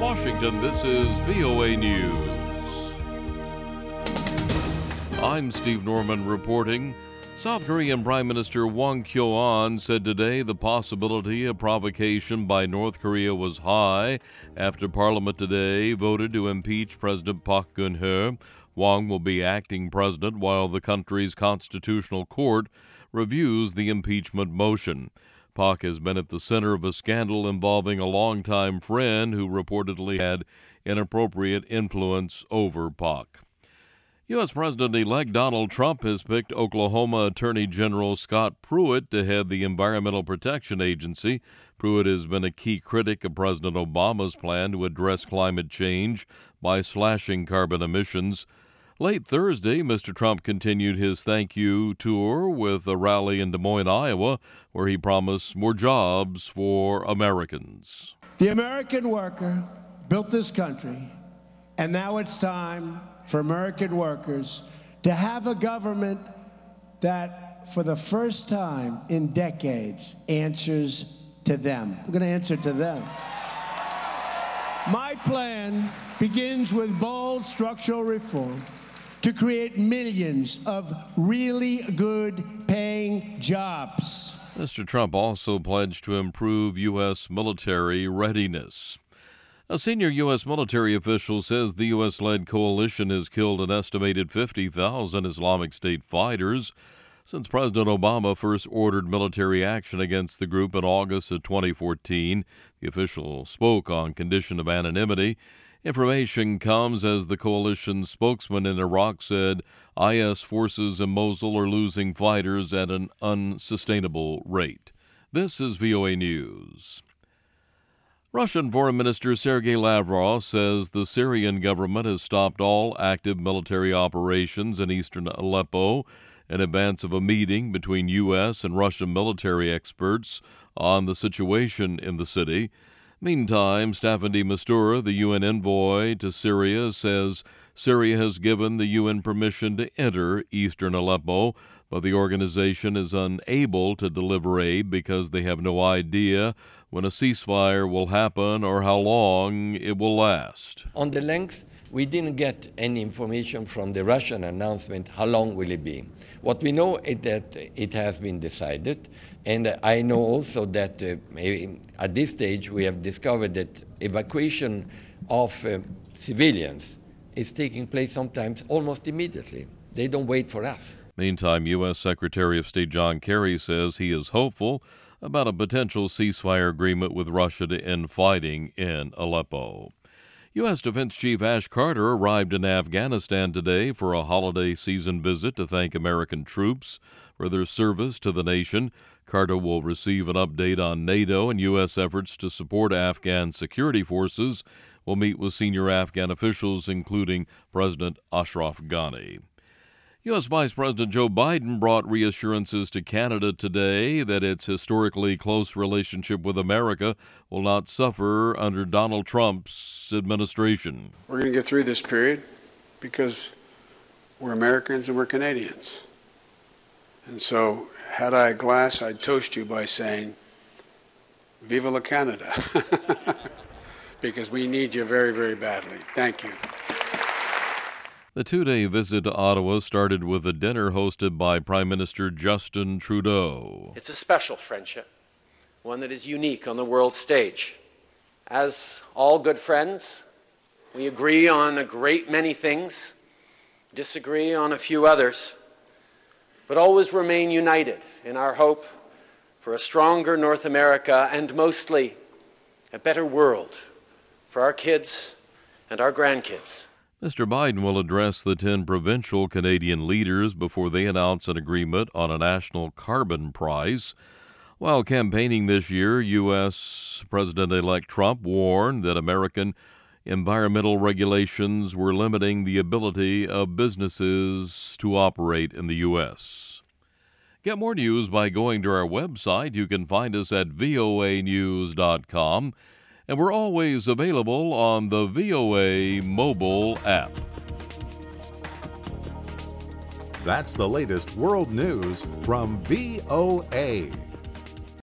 Washington, this is VOA News. I'm Steve Norman reporting. South Korean Prime Minister Won Kyo-ahn said today the possibility of provocation by North Korea was high after Parliament today voted to impeach President Park Geun-hye. Won will be acting president while the country's constitutional court reviews the impeachment motion. Park has been at the center of a scandal involving a longtime friend who reportedly had inappropriate influence over Park. U.S. President-elect Donald Trump has picked Oklahoma Attorney General Scott Pruitt to head the Environmental Protection Agency. Pruitt has been a key critic of President Obama's plan to address climate change by slashing carbon emissions. Late Thursday, Mr. Trump continued his thank you tour with a rally in Des Moines, Iowa, where he promised more jobs for Americans. The American worker built this country, and now it's time for American workers to have a government that, for the first time in decades, answers to them. We're going to answer to them. My plan begins with bold structural reform to create millions of really good paying jobs. Mr. Trump also pledged to improve U.S. military readiness. A senior U.S. military official says the U.S.-led coalition has killed an estimated 50,000 Islamic State fighters since President Obama first ordered military action against the group in August of 2014. The official spoke on condition of anonymity. Information comes as the coalition spokesman in Iraq said IS forces in Mosul are losing fighters at an unsustainable rate. This is VOA News. Russian Foreign Minister Sergei Lavrov says the Syrian government has stopped all active military operations in eastern Aleppo in advance of a meeting between U.S. and Russian military experts on the situation in the city. Meantime, Staffan de Mistura, the UN envoy to Syria, says Syria has given the UN permission to enter eastern Aleppo, but the organization is unable to deliver aid because they have no idea when a ceasefire will happen or how long it will last. On the length, we didn't get any information from the Russian announcement. How long will it be? What we know is that it has been decided, and I know also that at this stage we have discovered that evacuation of civilians is taking place sometimes almost immediately. They don't wait for us. Meantime, U.S. Secretary of State John Kerry says he is hopeful about a potential ceasefire agreement with Russia to end fighting in Aleppo. U.S. Defense Chief Ash Carter arrived in Afghanistan today for a holiday season visit to thank American troops for their service to the nation. Carter will receive an update on NATO and U.S. efforts to support Afghan security forces. Will meet with senior Afghan officials, including President Ashraf Ghani. U.S. Vice President Joe Biden brought reassurances to Canada today that its historically close relationship with America will not suffer under Donald Trump's administration. We're going to get through this period because we're Americans and we're Canadians. And so, had I a glass, I'd toast you by saying, Viva la Canada, because we need you very, very badly. Thank you. The two-day visit to Ottawa started with a dinner hosted by Prime Minister Justin Trudeau. It's a special friendship, one that is unique on the world stage. As all good friends, we agree on a great many things, disagree on a few others, but always remain united in our hope for a stronger North America and mostly a better world for our kids and our grandkids. Mr. Biden will address the 10 provincial Canadian leaders before they announce an agreement on a national carbon price. While campaigning this year, U.S. President-elect Trump warned that American environmental regulations were limiting the ability of businesses to operate in the U.S. Get more news by going to our website. You can find us at voanews.com. And we're always available on the VOA mobile app. That's the latest world news from VOA.